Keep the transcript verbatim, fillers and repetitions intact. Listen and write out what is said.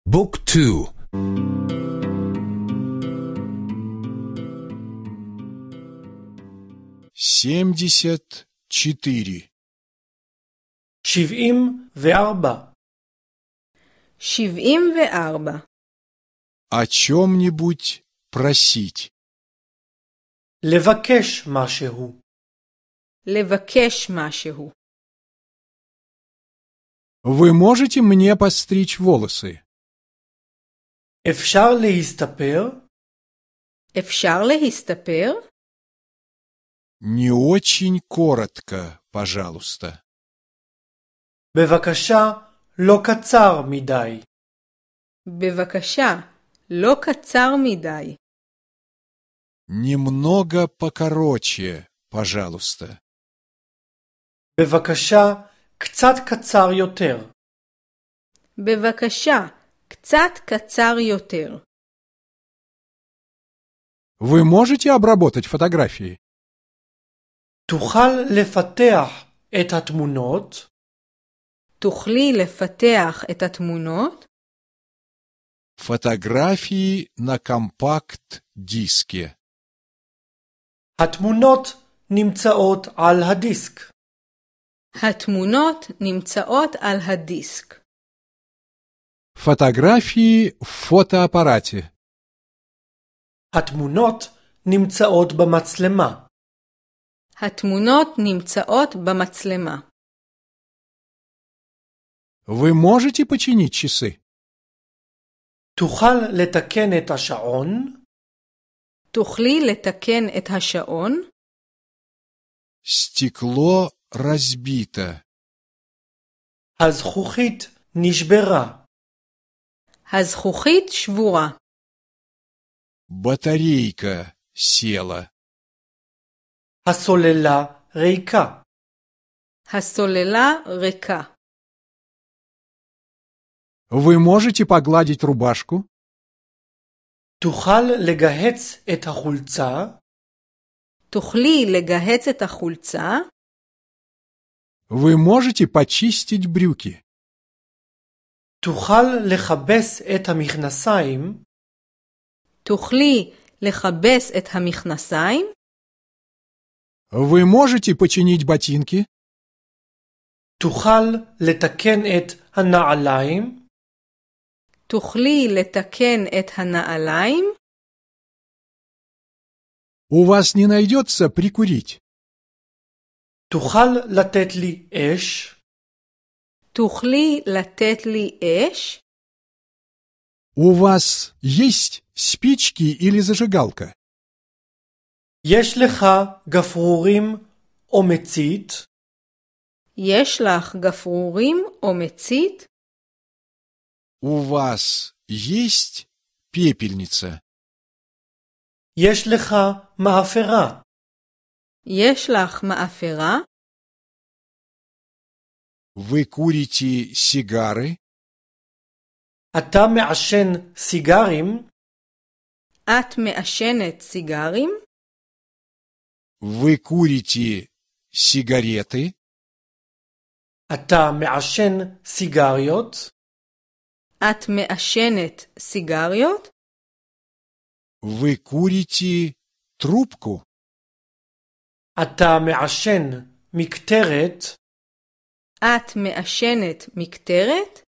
بوك تو семьдесят четыре. שבעים וארבע. שבעים וארבע. О чем-нибудь просить. לבקש משהו. לבקש משהו. Вы можете мне постричь волосы? אפשר להסתפר? אפשר להסתפר? Не очень коротко, пожалуйста. בבקשה, לא קצר מדי. בבקשה, לא קצר מדי. Немного покороче, пожалуйста. בבקשה, קצת קצר יותר. בבקשה, קצת קצר יותר. Вы можете обработать фотографии? תוכל לפתח את התמונות? תוכלי לפתח את התמונות? Фотографии на компакт-диске. התמונות נמצאות על הדיסק. התמונות נמצאות על הדיסק. Фотографии в фотоаппарате. התמונות נמצאות במצלמה. התמונות נמצאות במצלמה. Вы можете починить часы? תוכל לתקן את השעון? תוכלי לתקן את השעון? Стекло разбито. הזכוכית נשברה. הזכוכית שבורה. Батарейка села. הסוללה ריקה. הסוללה ריקה. Вы можете погладить рубашку? תוכל לגהץ את החולצה? תוכלי לגהץ את החולצה? Вы можете почистить брюки? תוכל לכבס את המכנסיים? תוכלי לכבס את המכנסיים? Вы можете починить ботинки? תוכל לתקן את הנעליים? תוכלי לתקן את הנעליים? У вас не найдется прикурить? תוכל לתת לי אש? תוכלי לתת לי אש? У вас есть спички или зажигалка? יש לך גפרורים או מצית? יש לך גפרורים או מצית? У вас есть пепельница? יש לך מאפרה? יש לך מאפרה? Вы курите сигары? אתה מעשן סיגרים? את מעשנת סיגרים? Вы курите сигареты? אתה מעשן סיגריות? את מעשנת סיגריות? Вы курите трубку? אתה מעשן מקטרת? את מעשנת מקטרת?